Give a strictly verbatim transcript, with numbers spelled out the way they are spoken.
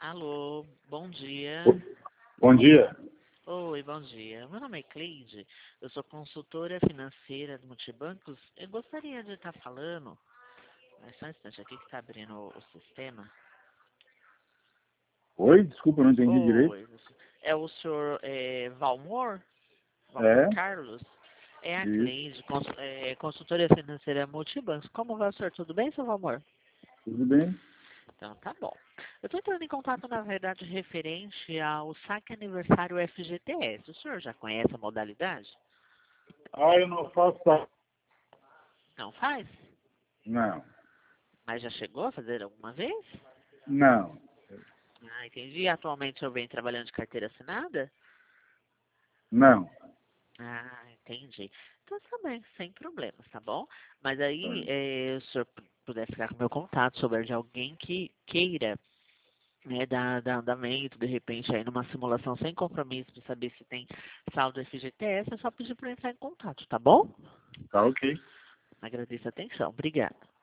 Alô, bom dia. Bom dia. Oi, bom dia. Meu nome é Cleide, eu sou consultora financeira do Multibancos. Eu gostaria de estar falando, mas só um instante aqui que está abrindo o, o sistema. Oi, desculpa, eu não entendi direito. Oi, é o senhor é, Valmor? Valmor É, Carlos? É a isso, Cleide, cons, é, consultora financeira Multibancos. Como vai, senhor? Tudo bem, seu Valmor? tudo bem? Então, tá bom. Eu estou entrando em contato, na verdade, referente ao saque aniversário F G T S. O senhor já conhece a modalidade? Ah, eu não faço sa- Não faz? Não, Mas já chegou a fazer alguma vez? não, Ah, entendi. Atualmente eu venho trabalhando de carteira assinada? não. Ah, entendi. Então também, sem problemas, tá bom? Mas aí, Tá. eh, se o senhor pu- puder ficar com o meu contato, souber de alguém que queira, né, dar, dar andamento, de repente, aí numa simulação sem compromisso, para saber se tem saldo F G T S, é só pedir para entrar em contato, tá bom? Tá ok. Agradeço a atenção. Obrigada.